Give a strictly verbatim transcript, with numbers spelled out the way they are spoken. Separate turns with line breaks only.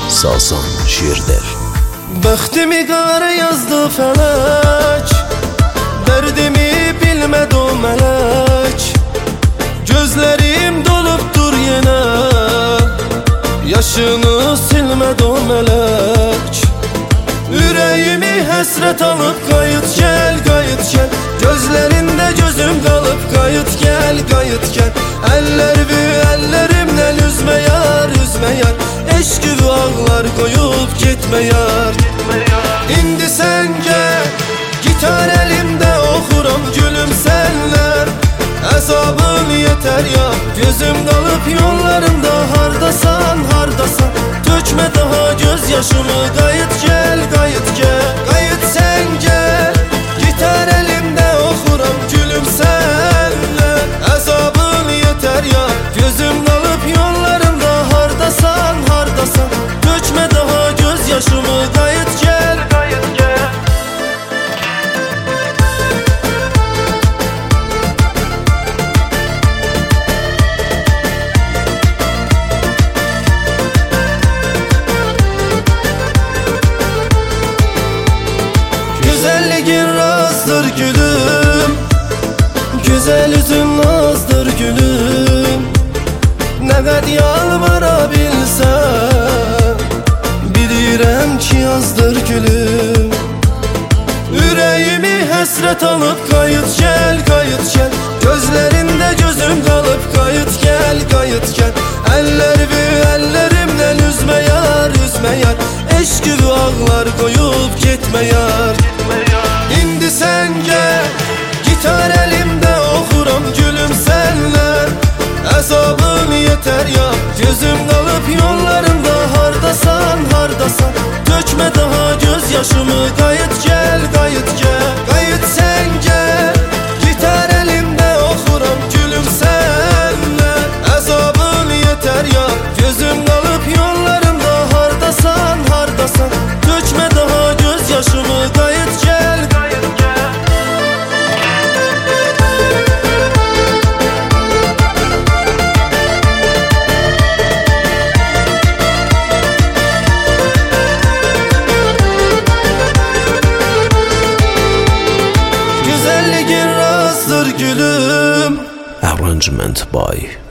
Sazan şiirdir.
Bəxtimi qara yazdı fələk, dərdimi bilmədi o mələk. Gözlərim dolubdur yenə, yaşını silmədi o mələk. Ürəyimi həsrət alıb qayıt gəl, qayıt gəl. Gözlərində gözüm qalıb qayıt gəl, qayıt gəl. Əllərimi əllərimlə üzmə yar, üzmə yar. Eşqi ağlar qoyub getmə yar. İndi sən gəl, gitar əlimdə oxuram gülüm sənlər. Əzabın yetər ya, gözüm qalıb yollarında. Hardasan, hardasan, tökmə daha göz yaşımı. Qayıt gəl, qayıt gəl, qayıt sən gəl. Gitar əlimdə oxuram gülüm sənlər. Əzabın yetər ya, gözüm qalıb yollarında. Hardasan, hardasan, tökmə daha göz yaşımı. Qayıt gəl, qayıt gəl. Güzelliğin razdır gülüm, güzel üzün nazdır gülüm. Ne kad yalvara bilsem, bilirəm ki yazdır gülüm. Ürəyimi həsrət alıb qayıt gəl, qayıt gəl. Gözlərində gözüm qalıb qayıt gəl, qayıt gəl. Əllərimi əllərimlə üzmə yar, üzmə yar. Eşqi ağlar qoyub getmə yar. İndi sən gəl, gitar əlimdə oxuram gülüm sənlər. Əzabım yetər ya, gözüm qalıb yollarında. Hardasan, hardasan, tökmə daha göz yaşımı. Qayıt gəl, qayıt gəl, qayıt sən gəl. Gitar əlimdə oxuram gülüm sənlər. Əzabım yetər ya, gözüm qalıb yollarında. Hardasan, hardasan, tökmə daha göz yaşımı. Qayıt gəl, qayıt gəl. Güzelliğin razdır gülüm.
Arrangement by